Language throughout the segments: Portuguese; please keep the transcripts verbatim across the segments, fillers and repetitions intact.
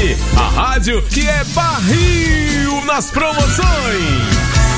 M, a rádio que é barril nas promoções.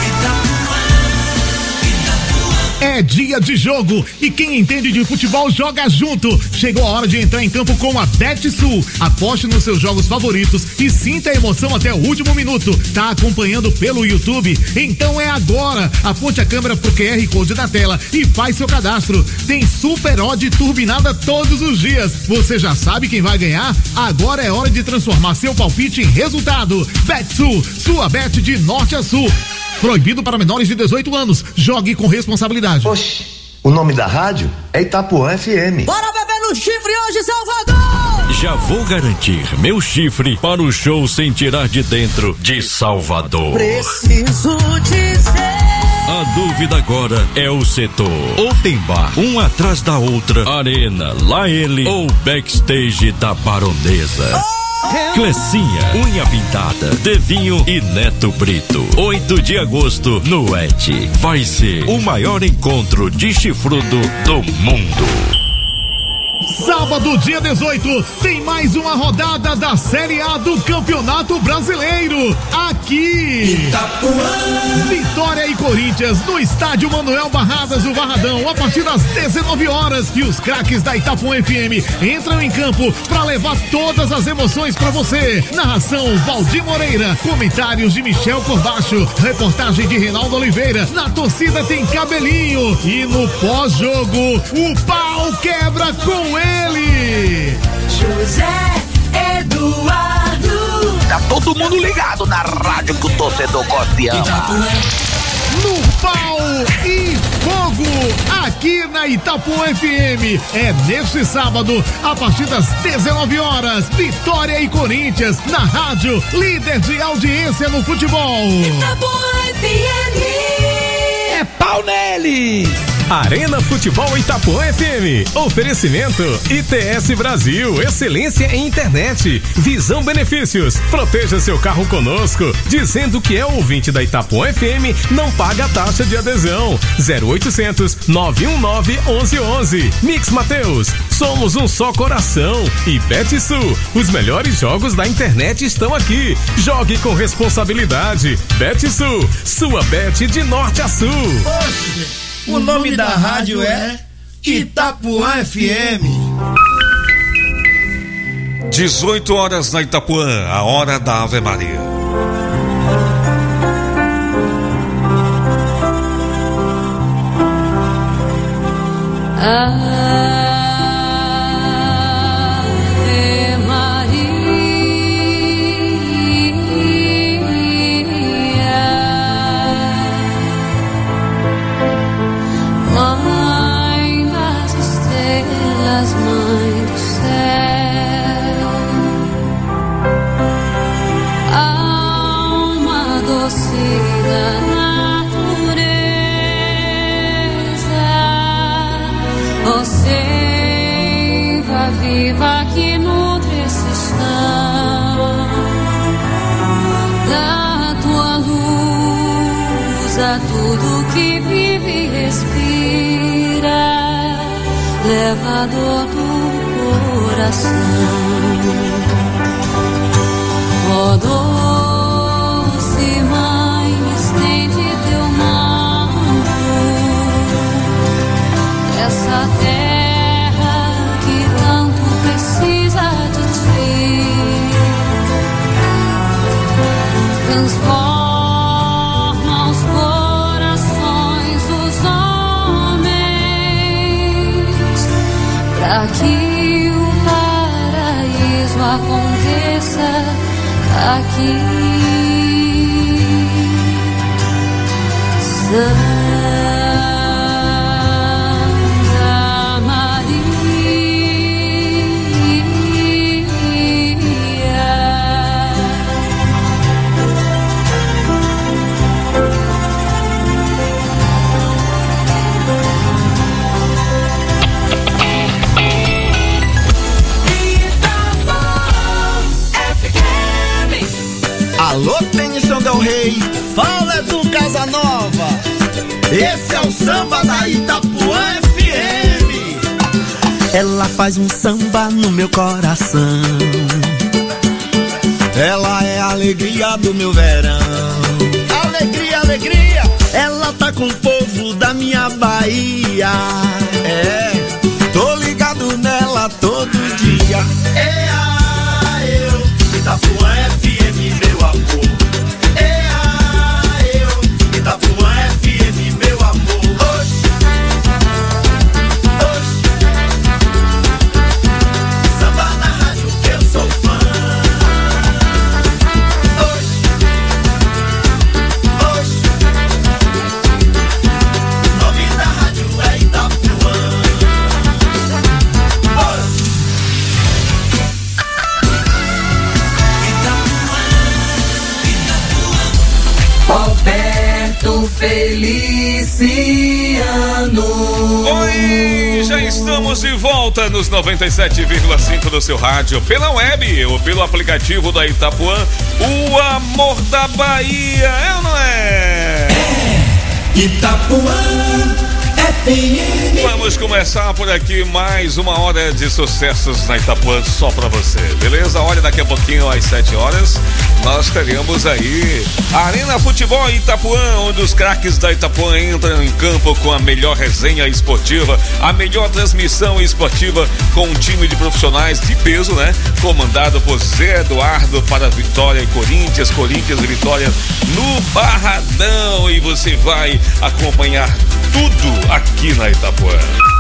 É dia de jogo e quem entende de futebol joga junto. Chegou a hora de entrar em campo com a BetSul. Aposte nos seus jogos favoritos e sinta a emoção até o último minuto. Tá acompanhando pelo YouTube? Então é agora. Aponte a câmera pro Q R Code da tela e faz seu cadastro. Tem super odd turbinada todos os dias. Você já sabe quem vai ganhar? Agora é hora de transformar seu palpite em resultado. BetSul, sua bet de norte a sul. Proibido para menores de dezoito anos. Jogue com responsabilidade. Oxi, o nome da rádio é Itapuã F M. Bora beber no chifre hoje, Salvador! Já vou garantir meu chifre para o show sem tirar de dentro de Salvador. Preciso dizer. A dúvida agora é o setor. Ou tem bar, um atrás da outra, arena, lá ele ou backstage da Baronesa. Oh! Clecinha, unha pintada, Devinho e Neto Brito. oito de agosto no Et. Vai ser o maior encontro de chifrudo do mundo. Sábado, dia dezoito, tem mais uma rodada da Série A do Campeonato Brasileiro. Aqui, Itapuã. Vitória e Corinthians no estádio Manuel Barradas do Barradão, a partir das dezenove horas. E os craques da Itapuã F M entram em campo para levar todas as emoções para você. Narração Valdir Moreira, comentários de Michel Corbacho, reportagem de Reinaldo Oliveira. Na torcida tem Cabelinho e no pós-jogo o pau quebra com ele, José Eduardo. Tá todo mundo ligado na rádio que o torcedor gosta e ama. No pau e fogo, aqui na Itapuã F M. É neste sábado, a partir das dezenove horas, Vitória e Corinthians, na rádio, líder de audiência no futebol. Itapuã F M. É pau nele! Arena Futebol Itapuã F M. Oferecimento I T S Brasil, excelência em internet. Visão Benefícios. Proteja seu carro conosco. Dizendo que é ouvinte da Itapuã F M, não paga taxa de adesão. zero oitocentos, nove um nove, onze onze. Mix Mateus. Somos um só coração. E BetSul. Os melhores jogos da internet estão aqui. Jogue com responsabilidade. BetSul. Sua bet de norte a sul. Oxe. O nome da rádio é Itapuã F M. dezoito horas na Itapuã, a hora da Ave Maria. Ah. Mãe do céu, alma doce da natureza, ó seiva viva que nutre esse chão, dá tua luz a tudo que vive e respira. Leva a dor do coração, ó doce mãe, estende teu manto, essa terra que tanto precisa de ti, transforma os corações dos homens, para que o paraíso aconteça aqui. Santa Maria, alô, Tenição Del Rey, fala do Casanova. Esse é o samba da Itapuã F M. Ela faz um samba no meu coração. alegria do meu verão. Alegria, alegria, ela tá com o povo da minha Bahia. É, tô ligado nela todo dia. É a eu, Itapuã F M, meu amor. É a eu, Itapuã F M, meu amor. Oxi, oxi, samba na rádio que eu sou fã. Oxi, oxi, o nome da rádio é Itapuã. Roberto Feliciano. Oi, já estamos de volta nos noventa e sete vírgula cinco do seu rádio, pela web ou pelo aplicativo da Itapuã, o amor da Bahia, é ou não é? É, Itapuã F M. Vamos começar por aqui mais uma hora de sucessos na Itapuã só pra você, beleza? Olha, daqui a pouquinho às sete horas nós teremos aí a Arena Futebol Itapuã, onde os craques da Itapuã entram em campo com a melhor resenha esportiva, a melhor transmissão esportiva com um time de profissionais de peso, né? Comandado por Zé Eduardo para Vitória e Corinthians, Corinthians e Vitória no Barradão, e você vai acompanhar tudo aqui na Itapuã.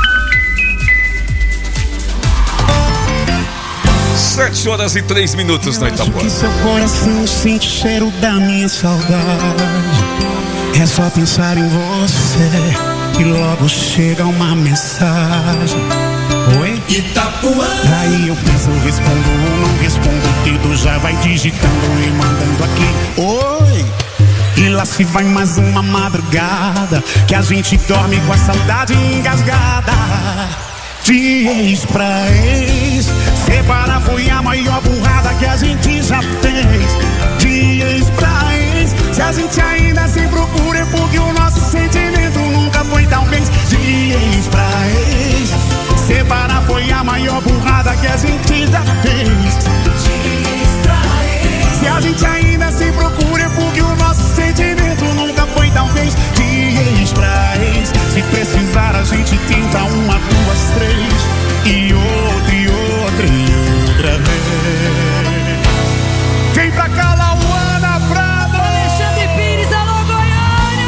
Sete horas e três minutos na Itapuã. Que seu coração sente o cheiro da minha saudade. É só pensar em você e logo chega uma mensagem. Oi? Itapuã. Aí eu penso, respondo ou não respondo. O dedo já vai digitando e mandando aqui. Oi? E lá se vai mais uma madrugada que a gente dorme com a saudade engasgada. De ex pra ex, separar foi a maior burrada que a gente já fez. De ex pra ex, se a gente ainda se procura é porque o nosso sentimento nunca foi talvez. De ex pra ex, separar foi a maior burrada que a gente já fez. De ex pra ex, se a gente ainda se procura é porque o nosso sentimento nunca foi talvez. De ex pra ex, se precisar a gente tenta uma, duas, três. E outra, e outra, e outra vez. Vem pra cá, Lauana Prado. Alexandre Pires, alô Goiânia.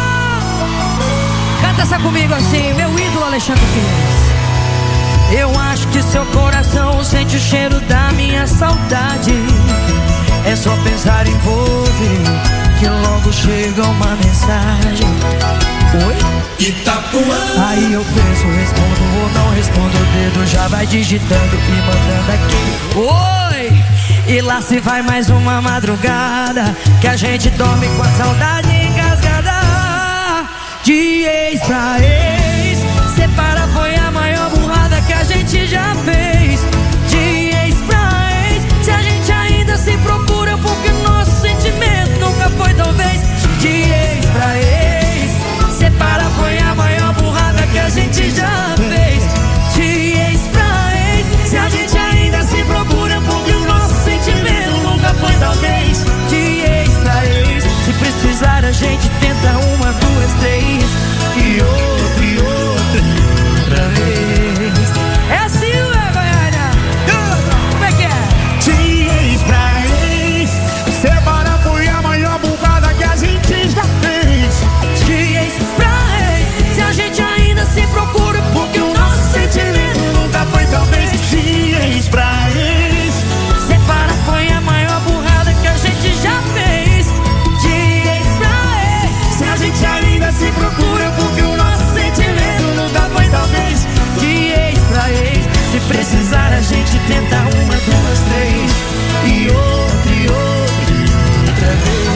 Canta essa comigo assim, meu ídolo Alexandre Pires. Eu acho que seu coração sente o cheiro da minha saudade. É só pensar em você que logo chega uma mensagem. Oi? Itapuã. Aí eu penso, respondo ou não respondo, o dedo já vai digitando e mandando aqui. Oi! E lá se vai mais uma madrugada que a gente dorme com a saudade engasgada. De ex pra ex, separar foi a maior burrada que a gente já fez. De ex pra ex, se a gente ainda se procura porque o nosso sentimento nunca foi talvez. De ex pra ex, separar foi a maior burrada que a gente já fez. De ex pra ex, se a gente ainda se procura porque o nosso sentimento nunca foi talvez. De ex pra ex, se precisar a gente tenta uma, duas, três. E outra, e outra, e outra vez. É assim, ué, Goiânia? Como é que é? De ex pra ex, separar foi a maior burrada que a gente já fez. De ex pra ex, se a gente ainda se procura porque o nosso sentimento nunca foi talvez. De ex pra ex, separar foi a maior burrada que a gente já fez. De ex pra ex, se a gente ainda se procura porque o nosso sentimento nunca foi talvez. De ex pra ex, se precisar a gente tenta uma, duas, três. E outra, e outra, e outra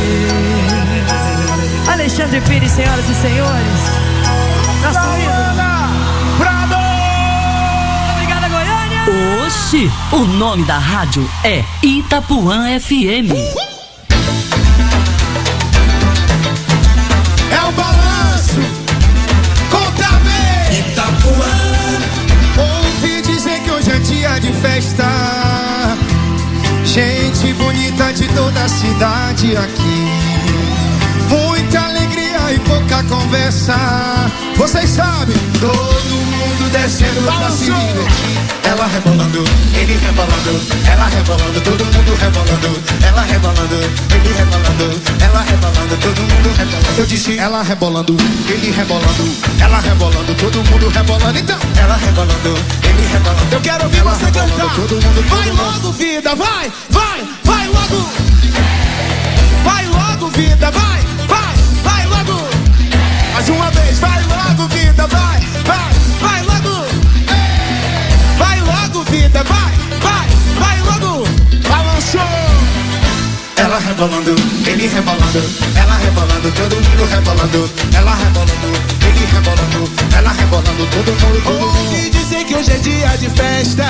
vez. Alexandre Pires, senhoras e senhores. Nosso ídolo. Prado! Obrigada, Goiânia! Oxi, o nome da rádio é Itapuã F M. É o balanço, conta bem. Itapuã. Ouvi dizer que hoje é dia de festa. Gente bonita de toda a cidade aqui. Muita alegria e pouca conversa. Vocês sabem, todo mundo descendo pra se divertir. Ela rebolando, ele rebolando, ela rebolando, todo mundo rebolando. Ela rebolando, ele rebolando, ela rebolando, todo mundo rebolando. Eu disse ela rebolando, ele rebolando, ela rebolando, todo mundo rebolando. Então, ela rebolando, ele rebolando. Eu quero ouvir você cantar. Todo mundo, vai logo, vida, vai, vai, vai logo. Vai logo, vida, vai, vai, vai logo. Mais uma vez, vai logo, vida, vai, vai, vai logo. Vai logo, vida, vai, vai, vai logo. Balançou. Ela rebolando, ele rebolando, ela rebolando, todo mundo rebolando. Ela rebolando, ele rebolando, ela rebolando, todo mundo, todo mundo. Ouvi dizer que hoje é dia de festa.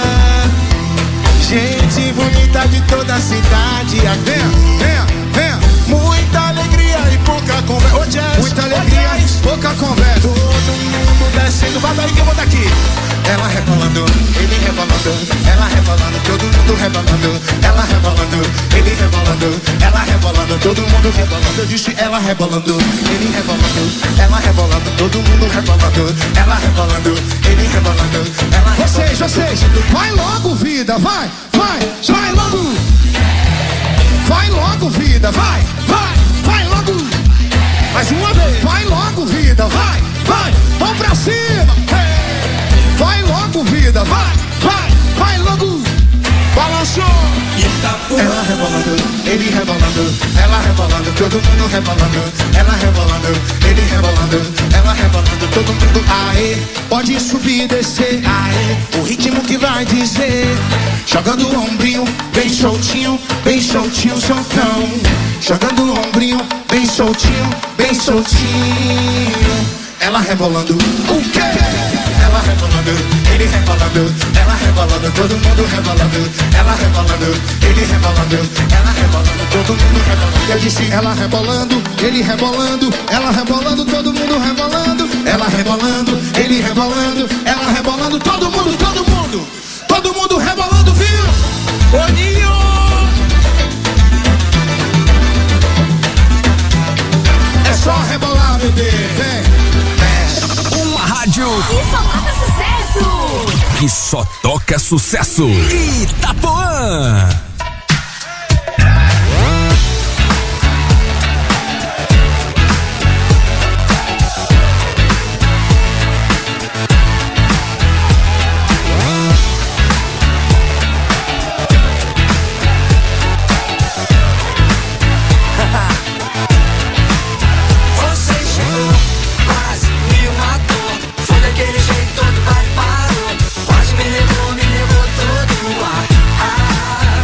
Gente bonita de toda a cidade. Venha, venha, venha. Muita alegria e pouca conversa. Hoje é muita alegria e pouca conversa. Todo mundo descendo, vai daí que eu vou daqui. Ela rebolando, ele rebolando, ela rebolando, todo mundo rebolando. Ela rebolando, ele rebolando, ela rebolando, todo mundo rebolando. Eu disse ela rebolando, ele rebolando, ela rebolando, todo mundo rebolando. Ela rebolando, ele rebolando, ela rebolando. Vocês, vocês, vai logo, vida, vai, vai, vai logo. Vai logo, vida, vai, vai, vai logo. Mais uma vez, vai logo, vida, vai, vai, vamos pra cima. Hey. Vai logo, vida, vai, vai, vai logo. Balançou. Ela rebolando, ele rebolando, ela rebolando, todo mundo rebolando. Ela rebolando, ele rebolando, ela rebolando, todo mundo. Aê, pode subir e descer. Aê, o ritmo que vai dizer. Jogando o ombrinho, bem soltinho, bem soltinho, soltão. Jogando o ombrinho, bem soltinho, bem soltinho. Ela rebolando, o quê? Ela rebolando, ele rebolando, ela rebolando, todo mundo rebolando. Ela rebolando, ele rebolando, ela rebolando, todo mundo rebolando. Eu disse ela rebolando, ele rebolando, ela rebolando, todo mundo rebolando. Ela rebolando, ele rebolando, ela rebolando, todo mundo, todo mundo, todo mundo rebolando, viu? Boninho! É só rebolar, bebê, vem. Uma rádio que só toca sucesso. Que só toca sucesso. Itapuã. Quase me levou, me levou todo o ar. Ah,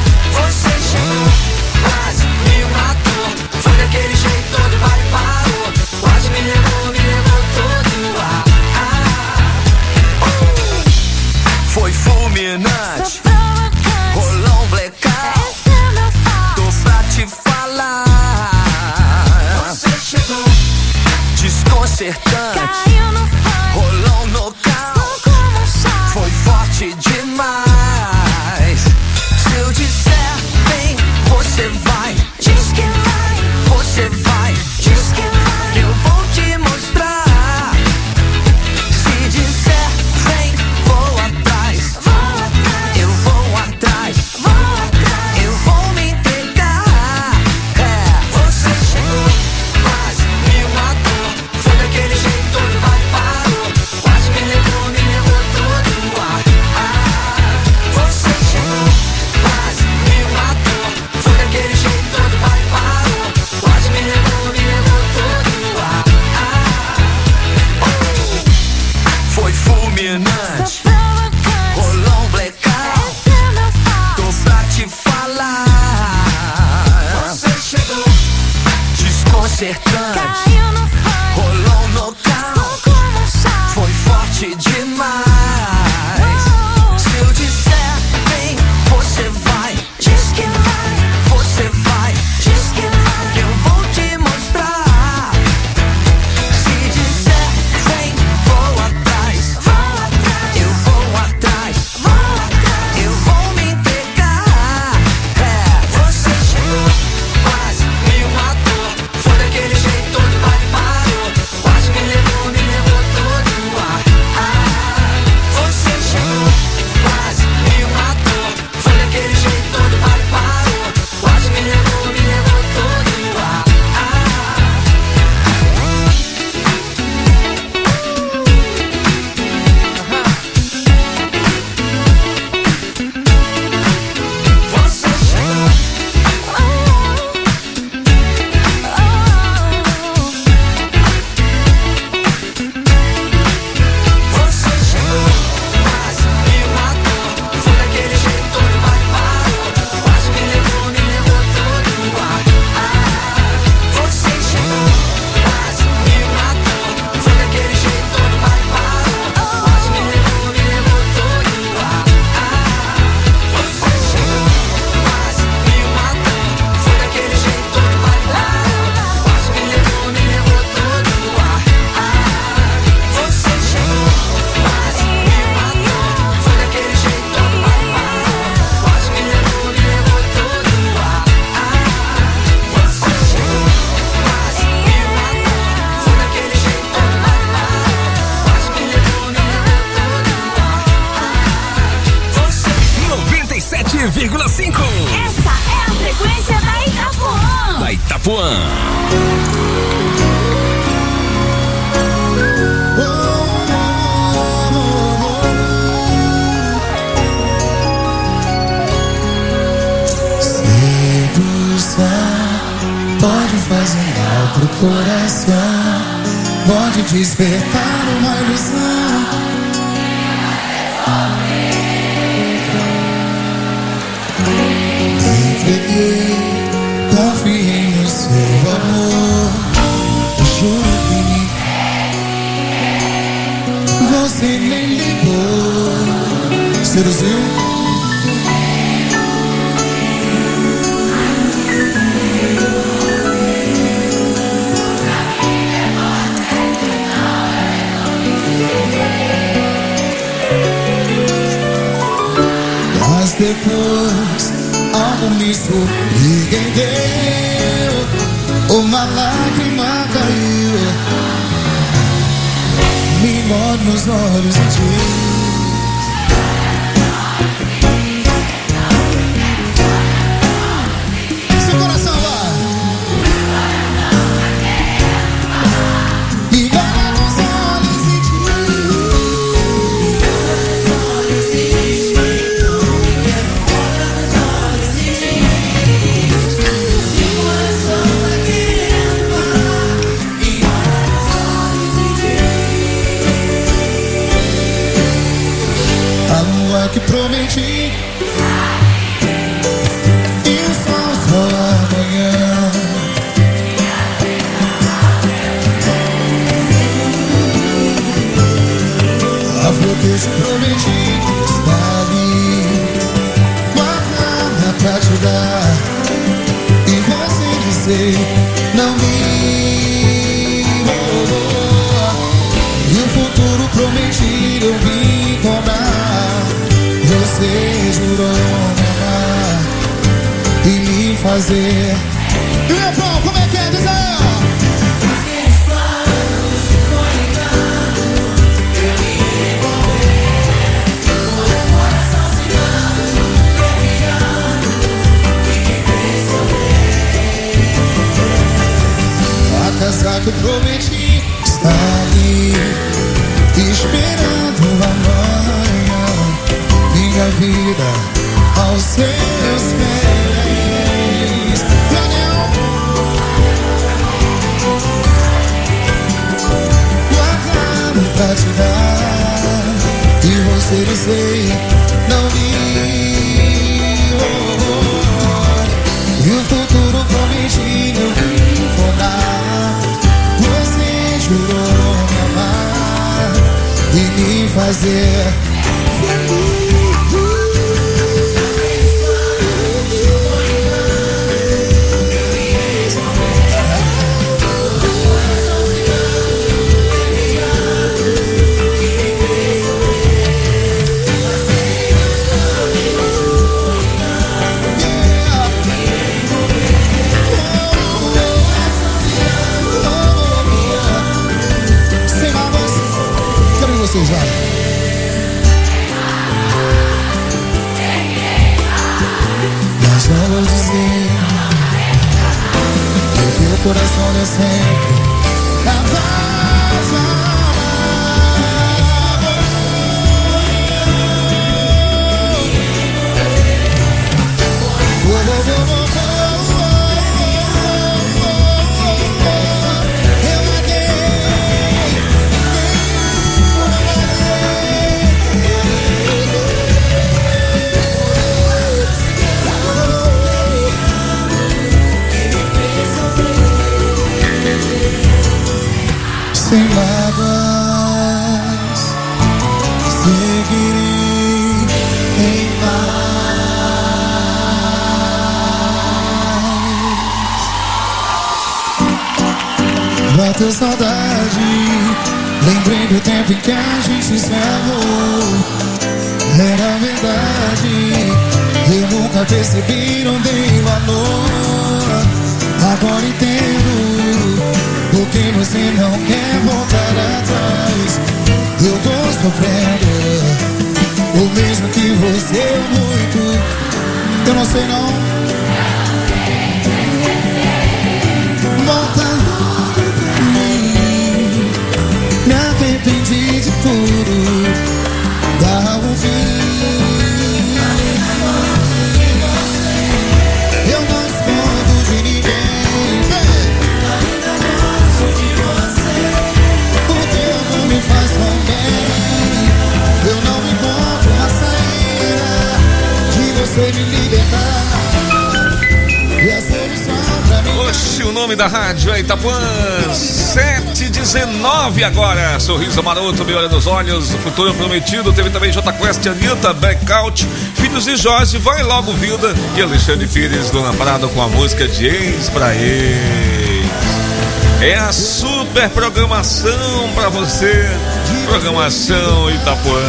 cinco. Essa é a frequência da Itapuã. Da Itapuã. Pode fazer mal pro coração, pode despertar uma ilusão. Entreguei, confiei no seu amor. Juro que você nem ligou. Seduziu? Depois algo me surpreendeu, uma lágrima caiu, me olha nos olhos e diz: seu coração vai. Me olha nos olhos e que prometi e o sol só amanhã. A flor que eu te prometi está ali, guardada pra te dar, e você dizer não me roubou. E o futuro prometido eu vim cobrar. Você jurou me amar e me fazer. E o refrão, como é que é? Diz aí, ó. Aqueles planos foi engano, eu me envolver. O coração cigano, confiando, e me fez sofrer. A casa que eu prometi está ali, esperando amanhã. Minha vida aos seus pés. Guardado pra te dar, e você dizer não me oh, e o futuro prometido eu vim cobrar. Você jurou me amar e me fazer feliz. Vocês vai. Mas não vou dizer que o teu coração é sempre capaz de amar. Oh, oh, oh, oh. Sem mágoas, seguirei em paz. Bateu saudade, lembrei do tempo em que a gente se amou. Era verdade, eu nunca percebi, não dei valor. Agora entendo porque você não quer voltar atrás. Eu tô sofrendo o mesmo que você muito. Eu não sei não. Volta pra mim. Me arrependi de tudo. Dá um fim. Eu não escondo de ninguém. Ainda gosto de você. O teu não me faz tão bem. Eu não encontro uma saída de você me libertar. E a solução pra mim. Oxe, o nome da rádio é Itapuã. sete e dezenove agora. Sorriso maroto, me olha nos olhos. O futuro prometido. Teve também J Quest, Anitta, Blackout, Filhos de Jorge, Vai Logo Vida e Alexandre Pires, Dona Prado com a música de Ex pra Ex. É a super programação pra você. Programação Itapuã.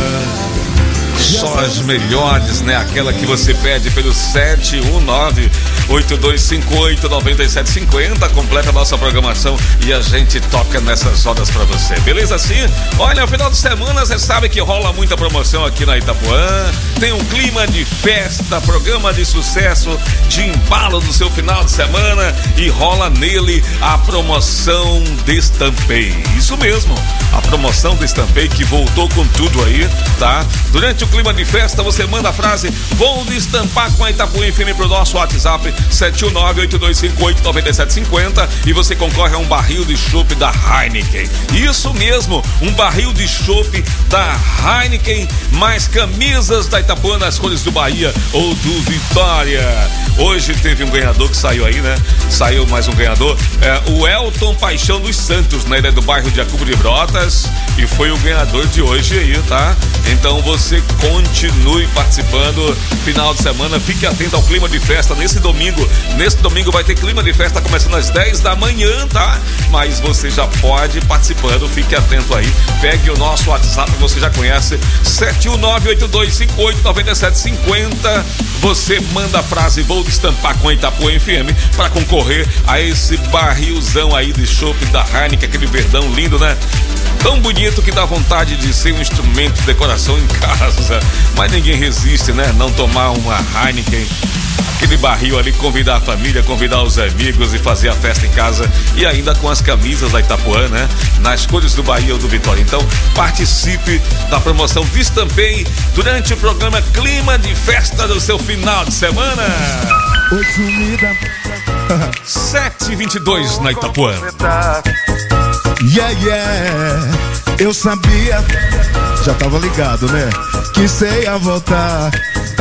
Só as melhores, né? Aquela que você pede pelo sete um nove, oito dois cinco oito, nove sete cinco zero. Completa a nossa programação e a gente toca nessas horas pra você. Beleza assim? Olha, no final de semana você sabe que rola muita promoção aqui na Itapuã. Tem um clima de festa, programa de sucesso, de embalo do seu final de semana e rola nele a promoção Destampei. Isso mesmo, a promoção Destampei que voltou com tudo aí, tá? Durante o clima de festa, você manda a frase "Vou destampar com a Itapuã F M" pro nosso WhatsApp sete um nove, oito dois cinco oito, nove sete cinco zero e você concorre a um barril de chopp da Heineken. Isso mesmo, um barril de chopp da Heineken, mais camisas da Itapuã nas cores do Bahia ou do Vitória. Hoje teve um ganhador que saiu aí, né? Saiu mais um ganhador, é o Elton Paixão dos Santos, né? Ele é do bairro de Jacobo de Brotas e foi o ganhador de hoje aí, tá? Então você continue participando. Final de semana, fique atento ao clima de festa nesse domingo. Nesse domingo vai ter clima de festa começando às dez da manhã, tá? Mas você já pode ir participando, fique atento aí. Pegue o nosso WhatsApp, você já conhece, sete um nove, oito dois cinco oito, nove sete cinco zero. Você manda a frase "Vou destampar com a Itapuã F M" para concorrer a esse barrilzão aí de chopp da Heineken, aquele verdão lindo, né? Tão bonito que dá vontade de ser um instrumento de decoração em casa. Mas ninguém resiste, né? Não tomar uma Heineken, aquele barril ali, convidar a família, convidar os amigos e fazer a festa em casa. E ainda com as camisas da Itapuã, né? Nas cores do Bahia ou do Vitória. Então, participe da promoção Destampei durante o programa Clima de Festa do seu final de semana. Oi, sumida. sete e vinte e dois na Itapuã. Yeah, yeah, eu sabia, já tava ligado, né? Que cê ia voltar.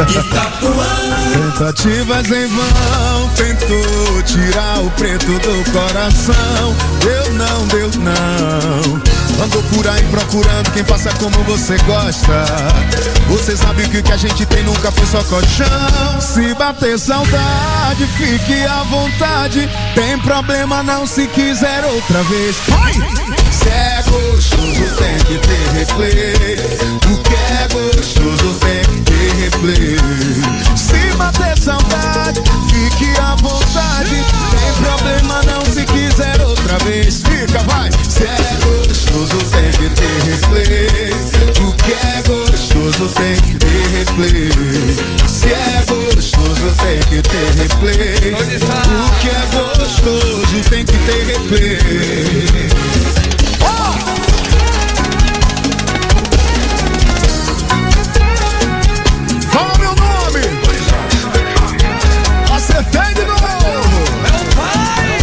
Tentativas em vão, tentou tirar o preto do coração. Deu não, deu não. Andou por aí procurando quem faça como você gosta. Você sabe que o que a gente tem nunca foi só colchão. Se bater saudade, fique à vontade. Tem problema não se quiser outra vez. Se é gostoso tem que ter replay. O que é gostoso tem que ter replay. Se bater saudade, fique à vontade. Tem problema não se quiser outra vez. Fica, vai. Se é gostoso tem que ter replay. O que é gostoso tem que ter replay. Se é gostoso tem que ter replay. O que é gostoso tem que ter replay. Fala meu nome. Acertei de novo. Meu pai.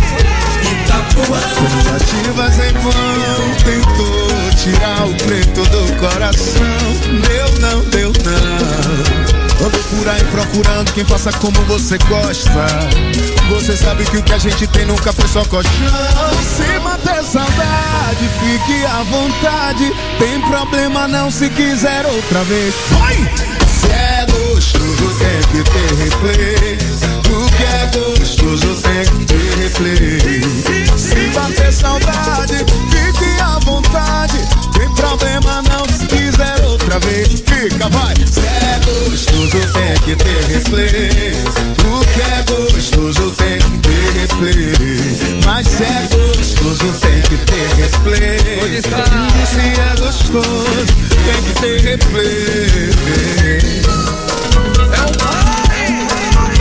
Tentativas em vão, tentou tirar o preto do coração. Deu não, deu não. Ando por aí procurando quem faça como você gosta. Você sabe que o que a gente tem nunca foi só colchão. Se bater saudade, fique à vontade. Tem problema não se quiser outra vez. Vai! Se é gostoso tem que ter replay. O que é gostoso tem que ter replay. Se bater saudade, fique à vontade. Tem problema não se quiser outra vez. Fica, vai! Se é gostoso tem que ter replay. O que é gostoso tem que ter replay. Mas se é gostoso tem que ter replay. Se é gostoso tem que ter replay. É o pai.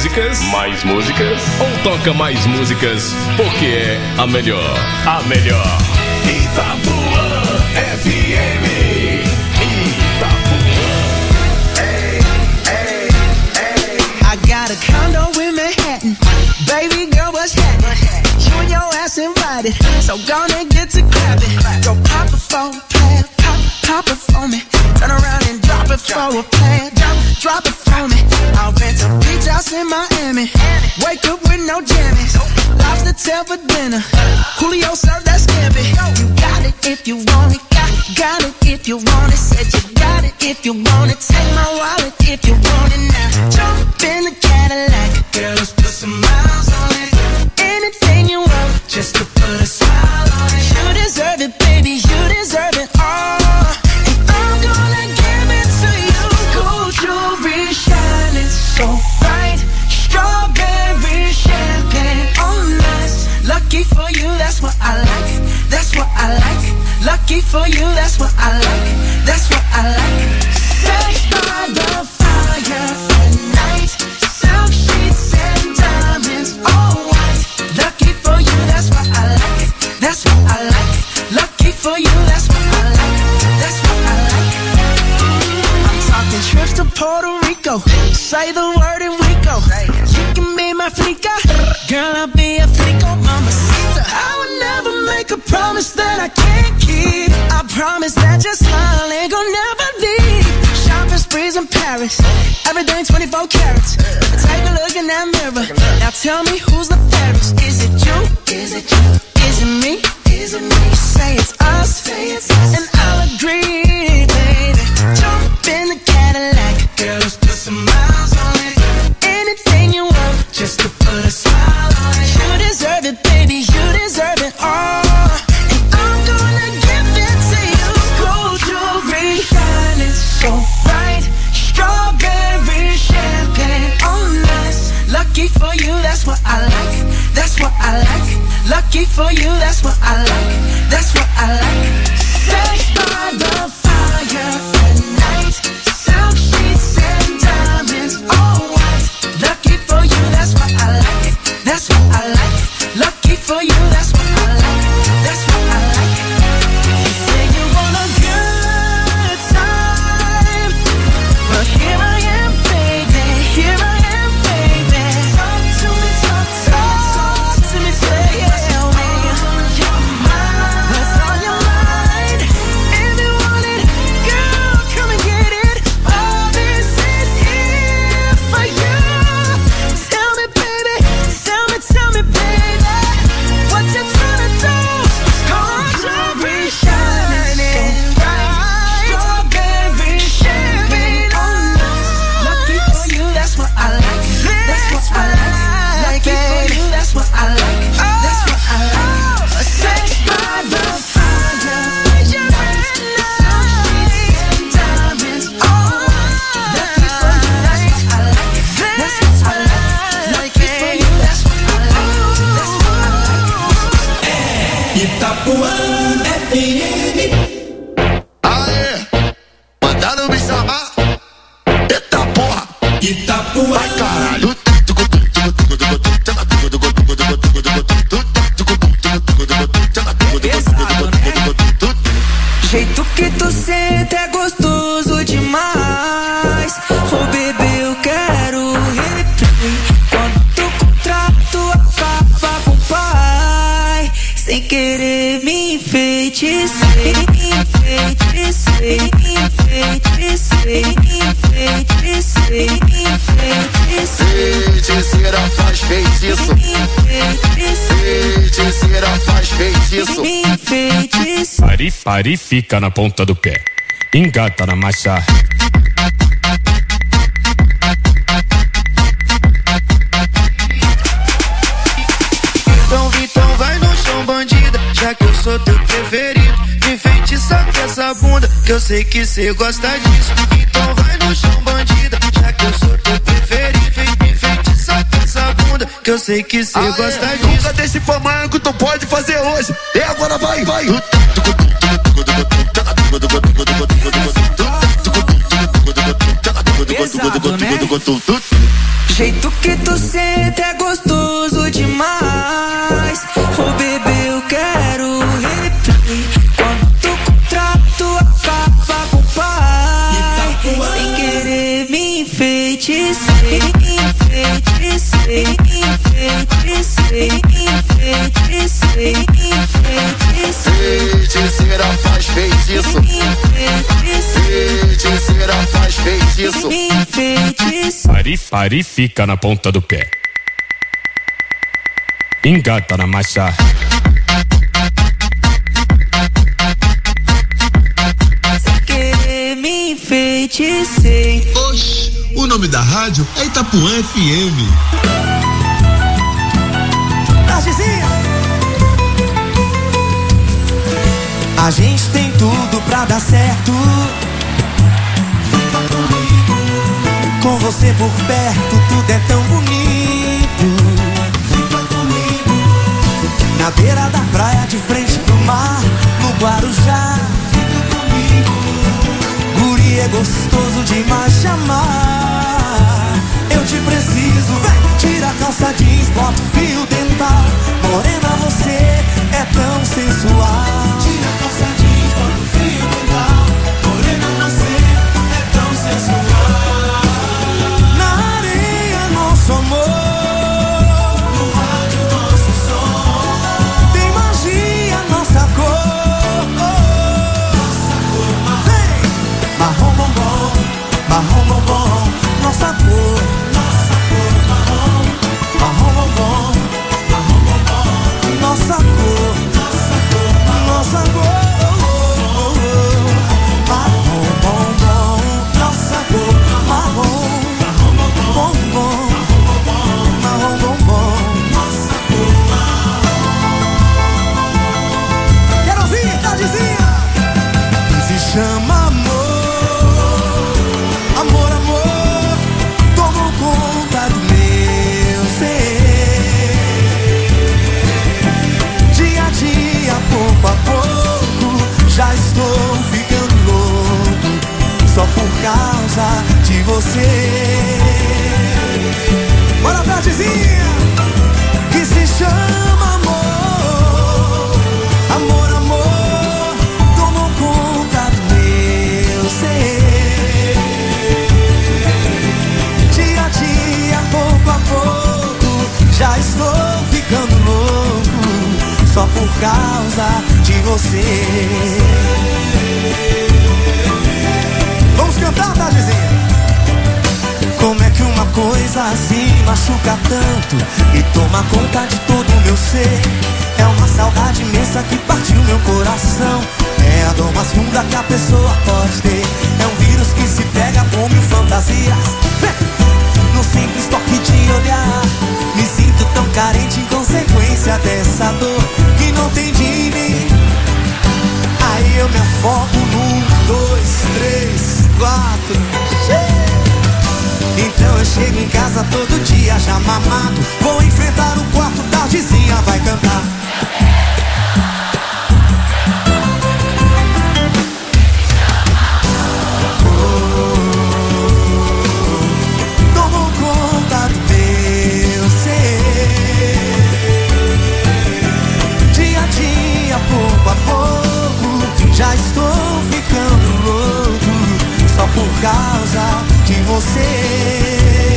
músicas? Mais músicas? Ou toca mais músicas porque é a melhor? A melhor. Itapuã F M. Itapuã. Hey, hey, hey. I got a condo in Manhattan. Baby girl, what's happening? You and your ass invited, so gonna get to clapping. Go pop it for a plan, pop, pop it for me. Turn around and drop it for a plan, drop, drop it for me. I'll rent a beach house in Miami. Wake up with no jammies. Lobster tail for dinner. Julio served that scampi. You got it if you want it, got, got it if you want it. Said you got it if you want it. Take my wallet if you want it now. Jump in the Cadillac, girl, let's put some miles on it. Anything you want, just to put a smile on it. You deserve it, baby, you deserve it all. And I'm gonna give it to you. Gold jewelry shining so bright. Strawberry champagne on us. Lucky for you, that's what I like. That's what I like. Lucky for you, that's what I like. That's what I like. Sex by the fire at night. Silk sheets and diamonds, all white. Lucky for you, that's what I like. That's what I like. Lucky for you, that's what I like. That's what I like. I'm talking trips to Puerto Rico. Say the word and we go. You can be my flica. Girl, I'll be a flico, mamacita. I would never make a promise that I can't keep. I promise that your smile ain't gonna never leave. Shopping sprees in Paris. Everything twenty-four carats. Take a look in that mirror. Now tell me who's the fairest. Is it you? Is it you? Is it me? Is it me? Say it's us. Say it's us. And I'll agree, baby. Jump in the Cadillac. Girl, let's put some miles on it. Anything you want, just to put a smile on it. You deserve it, baby. You deserve it all. And I'm gonna give it to you. Gold jewelry shining so bright. Strawberry champagne on us. Lucky for you, that's what I like. That's what I like. Lucky for you, that's what I like. That's what I like. Sex by the fire at night. Silk sheets and diamonds, all white. Lucky for you, that's what I like. That's what I like. Lucky for you, that's what I like. That's what I like. You say you want a good time, but here I am, baby. Here I am, baby. Talk to me, talk, talk, talk to me, tell me what's on your mind. If you want it, girl, come and get it. All this is here for you. Tell me, baby, tell me, tell me, baby, what you tryna do? Gold jewelry shining bright. Strawberry champagne on us. Lucky for you, that's what I like. That's what I like. Lucky for you, that's what I like. That's what I like. Sex by the fire. Diamonds on. Lucky for you, that's what I like. That's what I like. Lucky for you, that's what I like. That's what I like. Itapuã F M. Aê, mandaram me chamar. Eita porra. Itapuã. Ai caralho. Jeito que tu senta é gostoso demais. Oh bebê, eu quero replay. Quando tu contrato a papa com o pai, sem querer me enfeitiçei, enfeitiçei, enfeitiçei, enfeitiçei, enfeitiçei. Feiticeira faz feitiço. Feiticeira faz feitiço. Enfeitiçei. Pare, pare, fica na ponta do pé. Engata na marcha. Então, então vai no chão, bandida, já que eu sou teu preferido. Me enfeitiça com essa bunda, que eu sei que cê gosta disso. Então vai no chão, bandida, já que eu sou teu preferido. Me enfeitiça com essa bunda, que eu sei que cê gosta disso. Nunca deixe pra amanhã que tu pode fazer hoje. E agora vai, vai. Pesado, né? jeito que tu sente é gostoso demais. Oh bebê, eu quero replay. Quando tu contrato acaba com o pai, sem querer me enfeiticer, enfeiticer, enfeiticer, enfeiticer, enfeiticer. Feiticeira faz feitiço, feiticeira faz feitiço. Pari, pari, fica na ponta do pé. Engata na marcha. Sem querer me enfeiticei. Oxi, o nome da rádio é Itapuã F M. Tardezinha. A gente tem tudo pra dar certo. Com você por perto, tudo é tão bonito. Na beira da praia, de frente pro mar, no Guarujá. Guri é gostoso demais de amar. Eu te preciso, vem, tira a calça jeans, bota o fio dental. Morena, você é tão sensual. Tira a calça jeans, bota o fio dental. Morena, você é tão sensual. Na areia, nosso amor. No rádio, nosso som. Tem magia, nossa cor. Nossa cor marrom. Vem! Marrom bombom, marrom bombom. Nossa cor, nossa cor marrom. Marrom bombom, marrom bombom. Nossa cor, nossa cor, nossa cor. Marrom bombom, nossa cor marrom. Marrom bombom, marrom bombom. Nossa cor marrom. Quero ouvir, tardezinha. Se chama amor. Amor, amor, tomou conta do meu ser. Dia a dia, pouco a pouco, já estou ficando louco, só por causa de você. Bora, tardezinha, que se chama amor. Amor, amor, tomou conta do meu ser. Dia a dia, pouco a pouco, já estou ficando louco, só por causa de você. Vamos cantar, tardezinha? Como é que uma coisa assim machuca tanto e toma conta de todo o meu ser? É uma saudade imensa que partiu meu coração. É a dor mais funda que a pessoa pode ter. É um vírus que se pega com mil fantasias. No simples toque de olhar, me sinto tão carente em consequência dessa dor que não tem de mim. Aí eu me afogo num, dois, três, quatro. Então eu chego em casa todo dia já mamado. Vou enfrentar o quarto, tardezinha vai cantar. Tomou conta do meu ser. Dia a dia, pouco a pouco, já estou ficando louco, só por causa de você.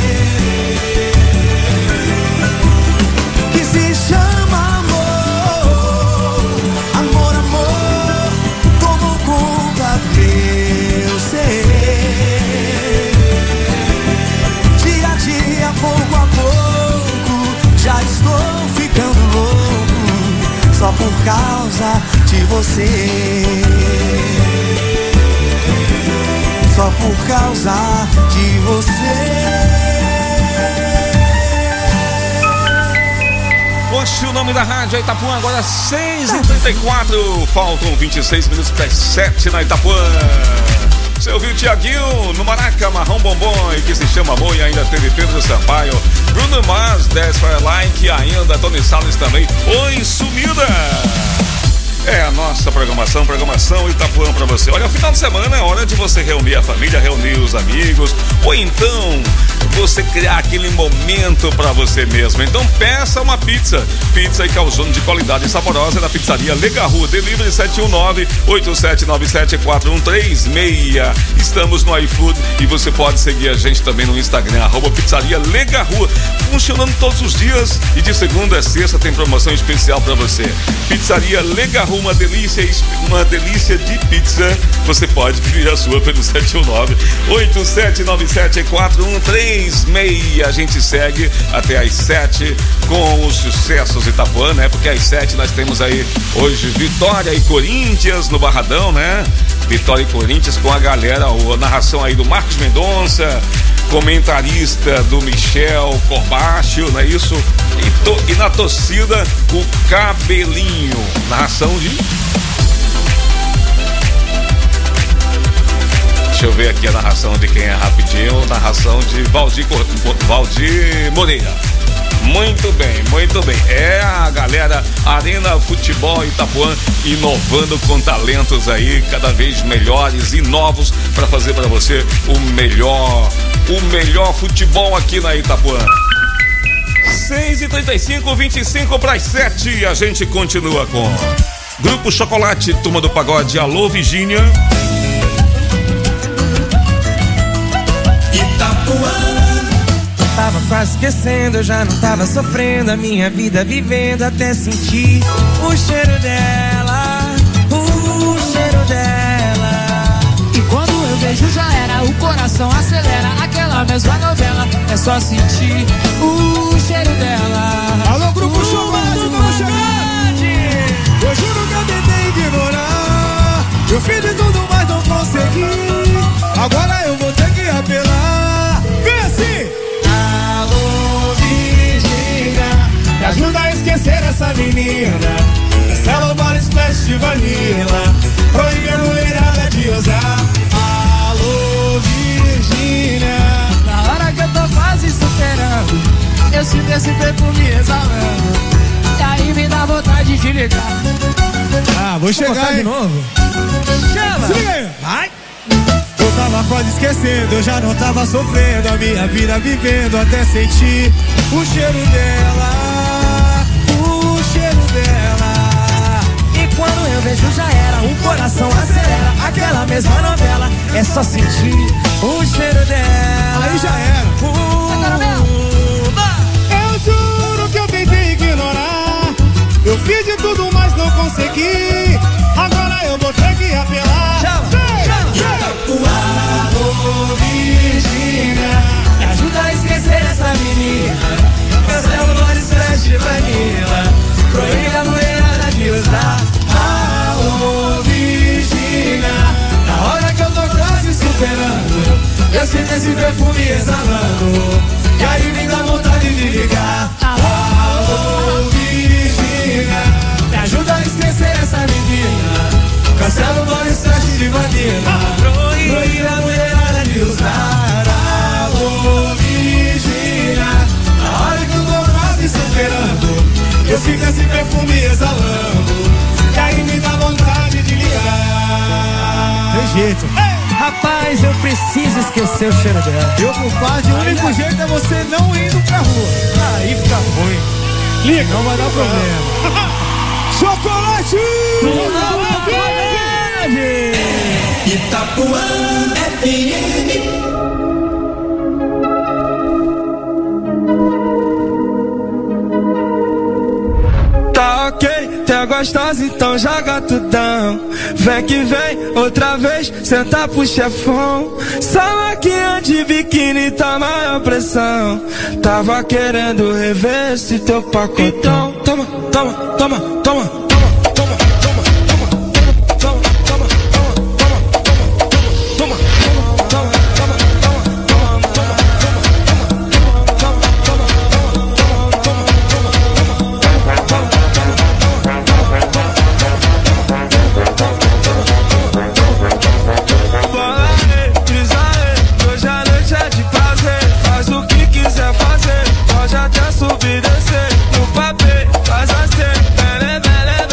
Que se chama amor. Amor, amor, tomou conta do meu ser. Dia a dia, pouco a pouco, já estou ficando louco, só por causa de você. Só por causa de você. Oxe, o nome da rádio é Itapuã, agora seis e trinta e quatro. Faltam vinte e seis minutos para as sete na Itapuã. Você ouviu o Tiaguinho no Maraca, Marrom Bombom, e que se chama Amor, e ainda teve Pedro Sampaio, Bruno Mars, Dez Fireline, que ainda Tony Salles também. Oi, sumida! É a nossa programação, programação Itapuã pra você. Olha, o final de semana é hora de você reunir a família, reunir os amigos, ou então você criar aquele momento para você mesmo. Então peça uma pizza, pizza e calzone de qualidade saborosa da pizzaria Legarrua, delivery sete um nove, oito sete nove sete, quatro um três seis. Estamos no iFood e você pode seguir a gente também no Instagram, arroba pizzaria Legarrua, funcionando todos os dias e de segunda a sexta tem promoção especial para você. Pizzaria Legarrua, uma delícia, uma delícia de pizza. Você pode pedir a sua pelo sete um nove, oito sete nove sete, quatro um três seis. A gente segue até às sete com os sucessos Itapuã, né? Porque às sete nós temos aí hoje Vitória e Corinthians no Barradão, né? Vitória e Corinthians com a galera, a narração aí do Marcos Mendonça, comentarista do Michel Corbacho, não é isso? E, to, e na torcida o Cabelinho, narração de... Deixa eu ver aqui a narração de quem é rapidinho, narração de Valdir, Valdir Moreira. Muito bem, muito bem. É a galera Arena Futebol Itapuã inovando com talentos aí cada vez melhores e novos para fazer para você o melhor, o melhor futebol aqui na Itapuã. seis e trinta e cinco, vinte e cinco para as sete e a gente continua com Grupo Chocolate, Turma do Pagode, Alô Virgínia. Itapuã. Tava quase esquecendo, eu já não tava sofrendo a minha vida vivendo até sentir o cheiro dela, o cheiro dela. E quando eu vejo já era, o coração acelera, aquela mesma novela, é só sentir o cheiro dela. Alô, Grupo Chocolate, vamos chegar! Eu juro que eu tentei ignorar, eu fiz de tudo, mas não consegui. Agora eu vou ter que apelar. Vem assim! Alô, Virgínia, me ajuda a esquecer essa menina. Essa Bora Splash de vanilla, proíbe a mulherada de usar. Alô, Virgínia, na hora que eu tô quase superando, eu sinto esse perfume exalando, e aí me dá vontade de ligar. Ah, vou chegar de novo. Chama! Se liga aí. Vai! Eu tava quase esquecendo, eu já não tava sofrendo a minha vida vivendo até sentir o cheiro dela, o cheiro dela. E quando eu vejo já era, o coração acelera, aquela mesma novela, é só sentir o cheiro dela. Aí já era. Eu juro que eu tentei ignorar, eu fiz de tudo, mas não consegui. Agora eu vou ter que apelar. Chama, chama, chama. Alô, Virgínia, me ajuda a esquecer essa menina. Cancela o Bora Splash de vanilla, proíbe a mulherada de usar. Alô, Virgínia, na hora que eu tô quase superando, eu sinto esse perfume exalando, e aí me dá vontade de ligar. Alô, Virgínia, me ajuda a esquecer essa menina. Cancela o Bora Splash de vanilla, proíbe a mulherada de usar. Alô, Virgínia, na hora que eu tô quase superando, eu sinto esse perfume exalando, e aí me dá vontade de ligar. Tem jeito. Ei! Rapaz, eu preciso esquecer o cheiro dela. Meu compadre, o único ai, jeito é você não indo pra rua. Aí fica ruim. Liga, não vai dar problema. Chocolate! Itapuã F M. Tá ok, tá gostosa, então joga tudão. Vem que vem, outra vez, senta pro chefão. Salaquinha de biquíni tá maior pressão. Tava querendo rever esse teu pacotão. Toma, toma, toma, toma. Pode até subir e descer no papel, faz assim, bele, bele,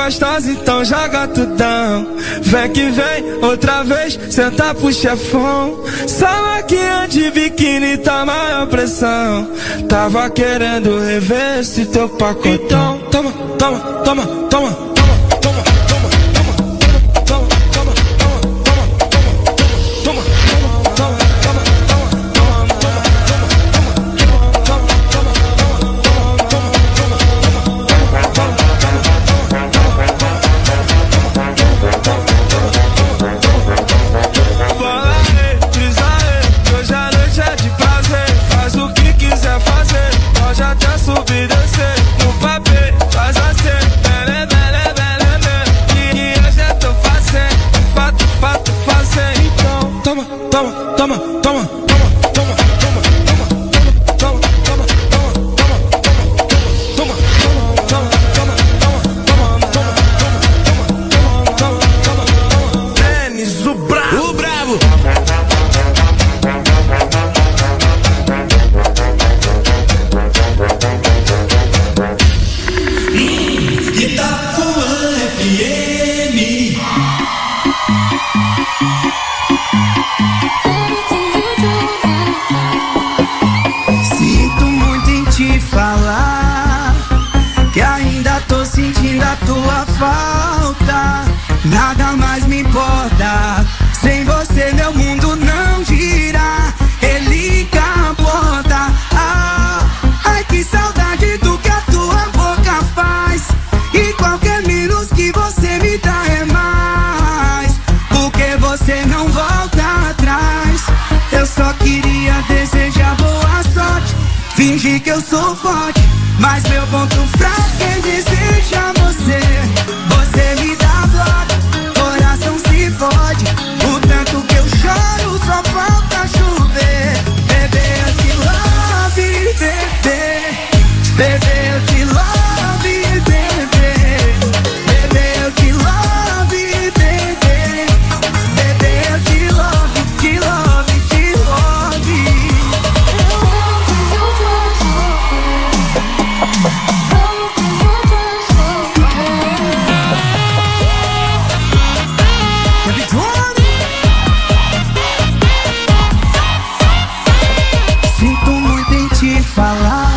gostosa, então joga tudão. Vem que vem, outra vez, senta pro chefão. Salaquinha de biquíni tá maior pressão. Tava querendo rever esse teu pacotão. Toma, toma, toma, toma. Finge que eu sou forte, mas meu ponto fraco é desejar você. Você me dá bloco, coração se fode. O tanto que eu choro só falta chover. Bebê, eu te love, bebê. Bebê, eu te love, bebê. Bebê, eu te love, bebê. Bebê, eu te love, te love, te love. Sinto muito em te falar,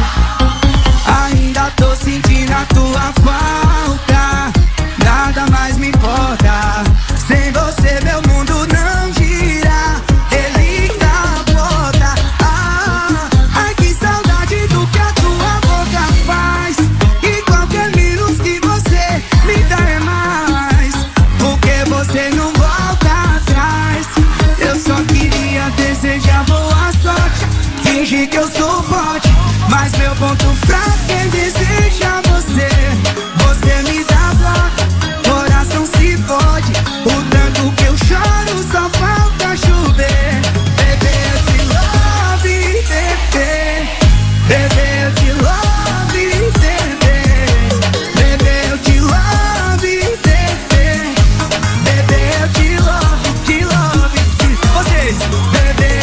ainda tô sentindo a tua falta. Nada mais me importa, sem você meu mundo não gira. Ele capota. Ah, ai que saudade do que a tua boca faz. E qualquer minuto que você me dá é mais, porque você não volta atrás. Eu só queria desejar boa sorte, fingir que eu sou forte, mas meu ponto fraco é desejar você. Você me dá bloco, coração se fode. O tanto que eu choro só falta chover. Bebê, eu te love, bebê. Bebê, eu te love, bebê. Bebê, eu te love, bebê. Bebê, eu te love, te love, te... Vocês, bebê.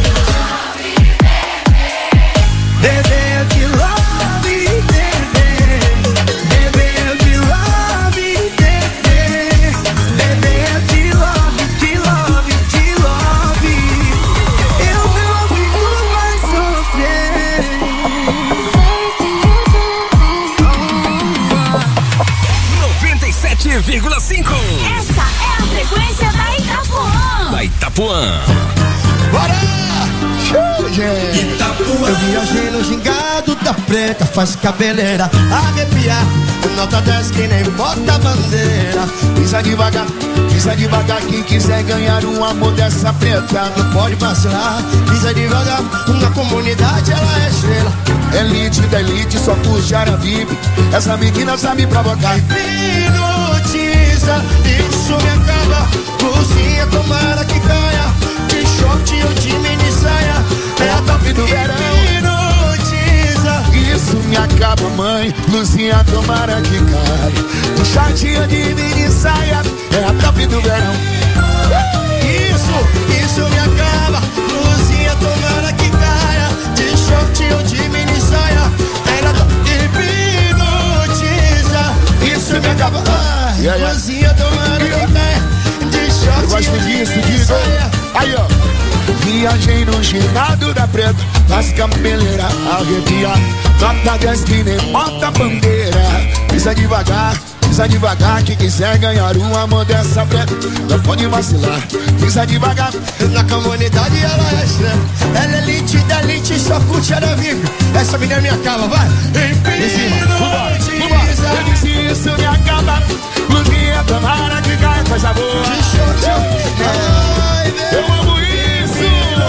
Bebê, eu te love, bebê. Bebê, eu te love, bebê. Bebê, eu te love, te love, te love. Eu não vivo mais sofrer. noventa e sete vírgula cinco. Essa é a frequência da Itapuã. Da Itapuã. Bora! Eu viajei no gingado da preta, faz cabeleira arrepiar. Nota dez que nem bota bandeira. Pisa devagar, pisa devagar. Quem quiser ganhar um amor dessa preta não pode vacilar. Pisa devagar, na comunidade ela é estrela. Elite da elite, só puxar a V I P. Essa menina sabe provocar. Hipnotiza, isso me acaba. Cozinha, tomara que caia. De short ou de mini saia, é a top do verão. Hipnotiza, isso me acaba, mãe. Luzinha, tomara que caia. De short ou de mini saia, é a top do verão. Isso, isso me acaba. Luzinha, tomara que caia. De short ou de mini saia, é a top. Hipnotiza, isso me acaba. Viajei no ginado da preta, as cabeleiras arrepia. Nota dez que nem bota bandeira. Pisa devagar, pisa devagar. Quem quiser ganhar o amor dessa preta, não pode vacilar. Pisa devagar. Na comunidade ela é estrela. Ela é elite da elite, só curte a vida. Essa menina me acaba, vai. Em cima, vambora, vambora. Eu disse isso me acaba. Luzinha, tomara que caia coisa boa. Eu amo isso.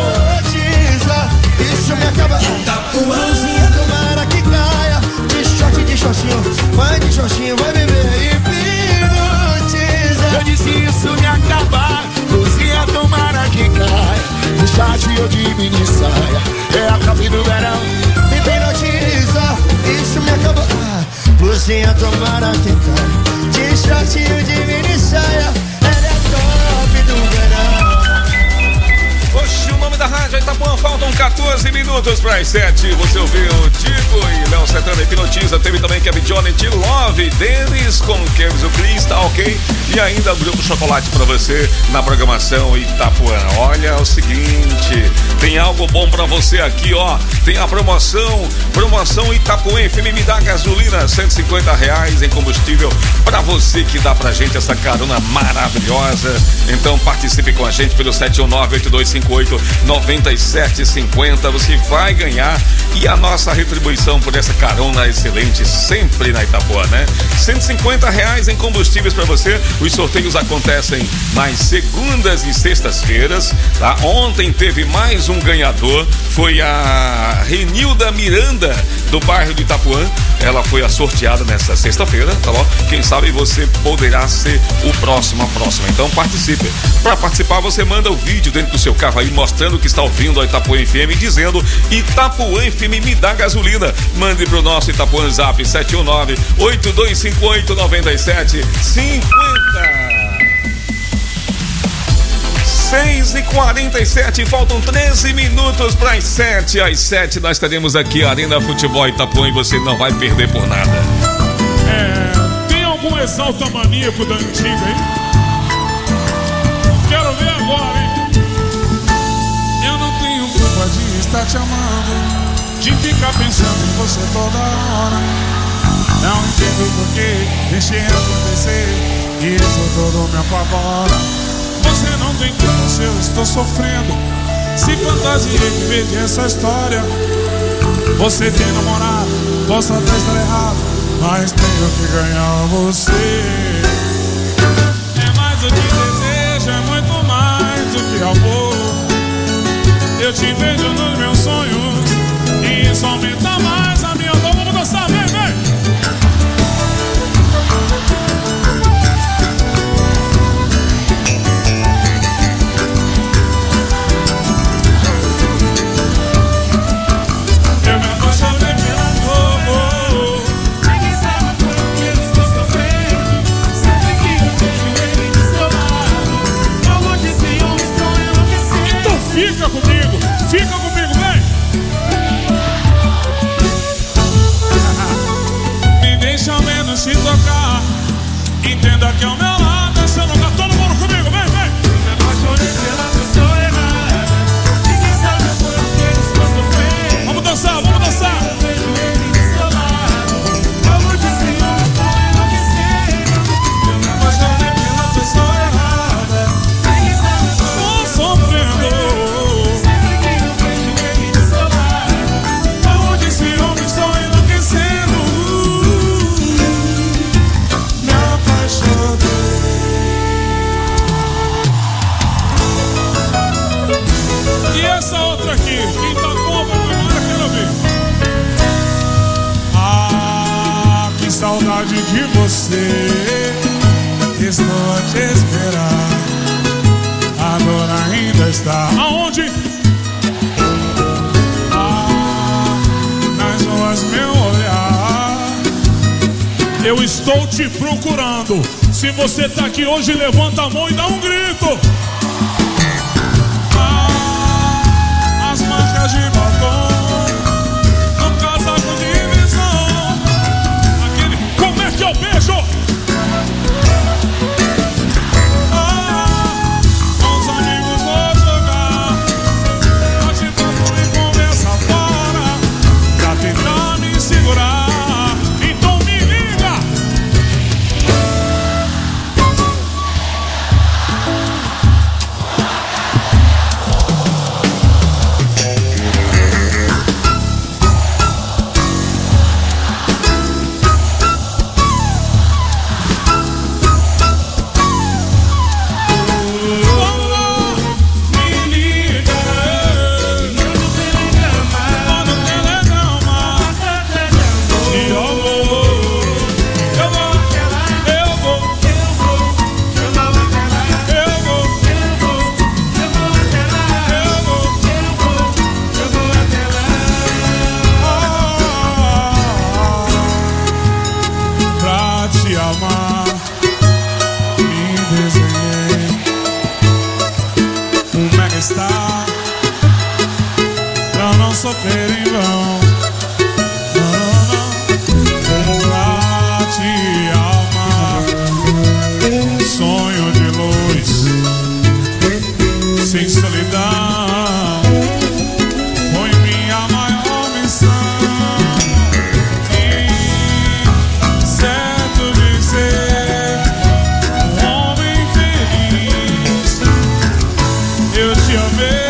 Isso me acaba. Luzinha, tomara que caia. De short, de shortinho. Vai de shortinho, vai beber. Hipnotiza. Eu disse isso me acaba. Luzinha, tomara que caia. De short ou de mini saia. É a capa do verão. Hipnotiza. Isso me acaba. Luzinha, tomara que caia. De shortinho, de mini saia. Ela é top do verão. Oxe, o nome da rádio Itapuã, faltam quatorze minutos para as sete. Você ouviu Digo e Léo Santana, Hipnotiza. Teve também Kevin Johnny, T Love, Dennis com Kevin o Chris, tá ok? E ainda o Grupo Chocolate para você na programação Itapuã. Olha o seguinte, tem algo bom para você aqui, ó. Tem a promoção, promoção Itapuã F M, me dá gasolina, cento e cinquenta reais em combustível para você que dá pra gente essa carona maravilhosa. Então participe com a gente pelo sete um nove, oito dois cinco oito, nove sete cinco zero. Você vai ganhar e a nossa retribuição por essa carona excelente sempre na Itapuã, né? cento e cinquenta reais em combustíveis para você. Os sorteios acontecem nas segundas e sextas-feiras, tá? Ontem teve mais um ganhador, foi a Renilda Miranda do bairro de Itapuã. Ela foi a sorteada nessa sexta-feira, tá bom? Quem sabe você poderá ser o próximo, a próxima. Então participe. Para participar, você manda o vídeo dentro do seu carro aí mostrando que está ouvindo a Itapuã F M, dizendo Itapuã F M me dá gasolina. Mande pro nosso Itapuã Zap sete um nove, oito dois cinco oito, nove sete cinco zero. seis e quarenta e sete, faltam treze minutos para as sete. Às sete nós estaremos aqui, Arena Futebol Itapuã, e você não vai perder por nada. É, tem algum exalta maníaco da antiga, hein? Quero ver agora, hein? Eu não tenho culpa de estar te amando, de ficar pensando em você toda hora. Não entendo por que deixei acontecer, e isso todo me apavora. Você não tem culpa se eu estou sofrendo, se fantasiei viver dessa história. Você tem namorado, posso até estar errado, mas tenho que ganhar você. É mais do que desejo, é muito mais do que amor. Eu te vejo nos meus sonhos, e isso aumenta mais a minha dor. Vamos dançar, vem, vem! Fica comigo, fica comigo, vem! Me deixa menos te tocar, entenda que ao meu lado é seu lugar. Todo mundo comigo, vem, vem! Me apaixonei pela pessoa errada, ninguém sabe por que estou sofrendo. Vamos dançar, vamos dançar! Essa outra aqui, quem tá com a memória, quero ver. Ah, que saudade de você, estou a te esperar. A dor ainda está aonde? Ah, nas ruas meu olhar. Eu estou te procurando. Se você tá aqui hoje, levanta a mão e dá um grito. De batom, no casaco de visão, aquele, como é que eu beijo? Ah, com os amigos vou jogar, sofrer em vão. Não, não, vou pra te amar. Um sonho de luz, sem solidão, foi minha maior missão. E certo de ser um homem feliz, eu te amei.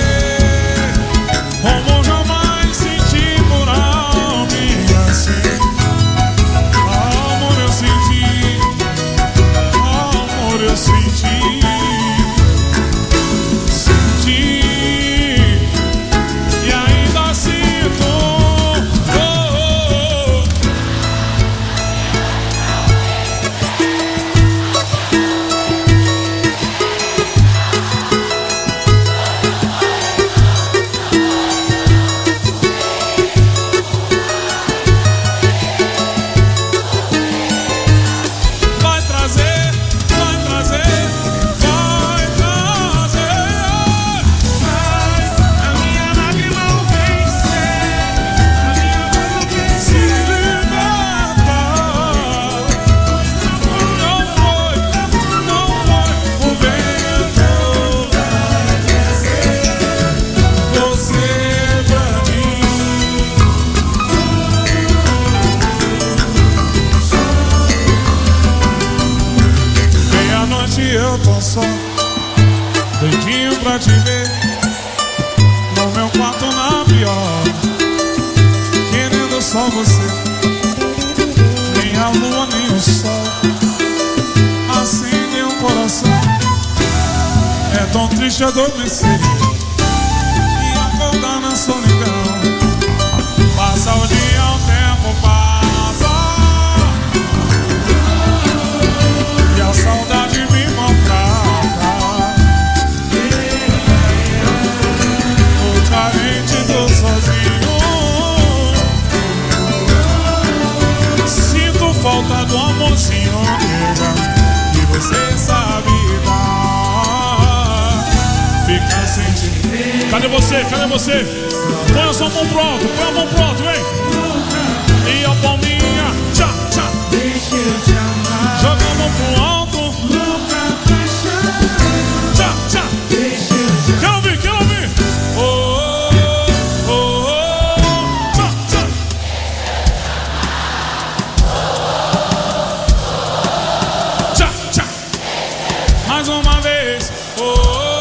Eu tô só, doidinho pra te ver, no meu quarto na pior, querendo só você, nem a lua nem o sol, acendem o coração, é tão triste adormecer e acordar na solidão, passa o dia, o tempo passa, e a saudade me maltrata. Tô carente, tô sozinho, sinto falta do amorzinho, nega, que você sabe dar. Fica sentindo. Cadê você? Cadê você? Põe a sua mão pro alto, põe a mão pro alto, vem. E a palminha, tchá, tchá. Deixa eu te amar. Joga a mão pro alto. Tchá, tchá. Quero ouvir, quero ouvir. Oh, oh, oh, oh. Tchá, tchá. Tchá, tchá. Mais uma vez. Oh, oh.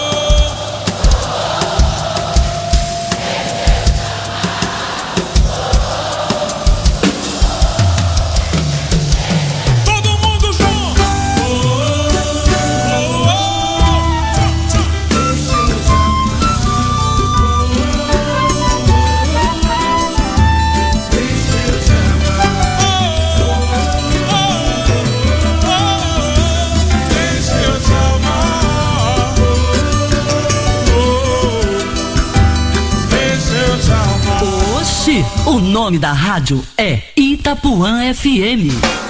O nome da rádio é Itapuã F M.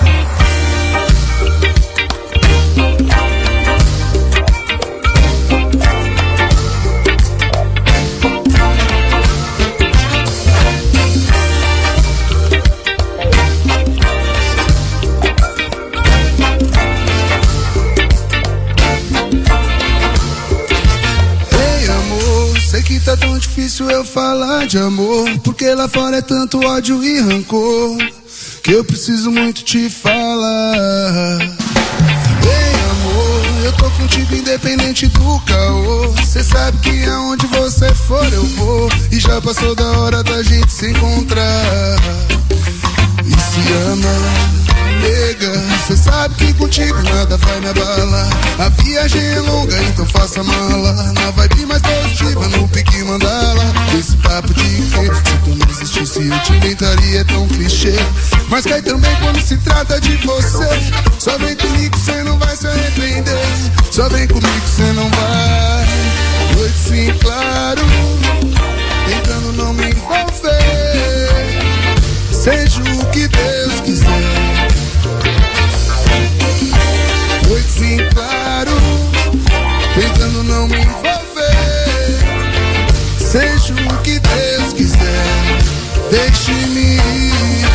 Tá tão difícil eu falar de amor, porque lá fora é tanto ódio e rancor, que eu preciso muito te falar. Ei amor, eu tô contigo independente do caô, cê sabe que aonde você for eu vou, e já passou da hora da gente se encontrar. E se ama, nega, cê sabe que contigo nada vai me abalar. A viagem é longa, então faça mala, na vibe mais positiva, no pique mandala. Esse papo de que, se tu não existisse eu te inventaria, é tão clichê, mas cai também quando se trata de você. Só vem comigo, cê não vai se arrepender. Só vem comigo, cê não vai. Noite sim, claro, tentando não me envolver, seja o que Deus quiser. Noite sim, claro, tentando não me envolver, Seja o que Deus quiser, deixe-me ir.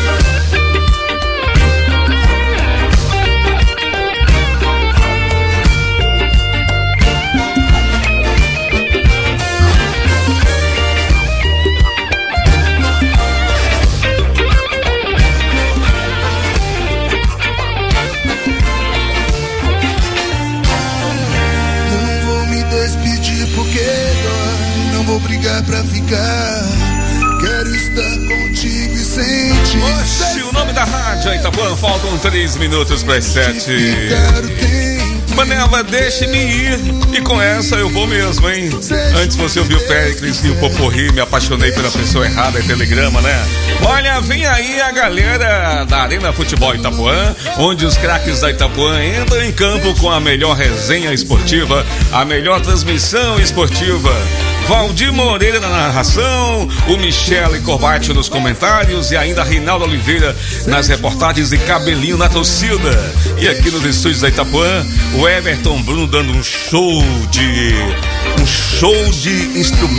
Brigar pra ficar, quero estar contigo e sentir. Oxe, o nome da rádio Itapuã, faltam três minutos para as sete. Maneva, deixe-me ir. E com essa eu vou mesmo, hein? Antes você ouviu o Péricles e o Poporri, me apaixonei pela pessoa errada, é telegrama, né? Olha, vem aí a galera da Arena Futebol Itapuã, onde os craques da Itapuã entram em campo com a melhor resenha esportiva, a melhor transmissão esportiva. Valdir Moreira na narração, o Michele Corbatti nos comentários e ainda Reinaldo Oliveira nas reportagens e Cabelinho na torcida. E aqui nos estúdios da Itapuã, o Everton Bruno dando um show de um show de instrumentos.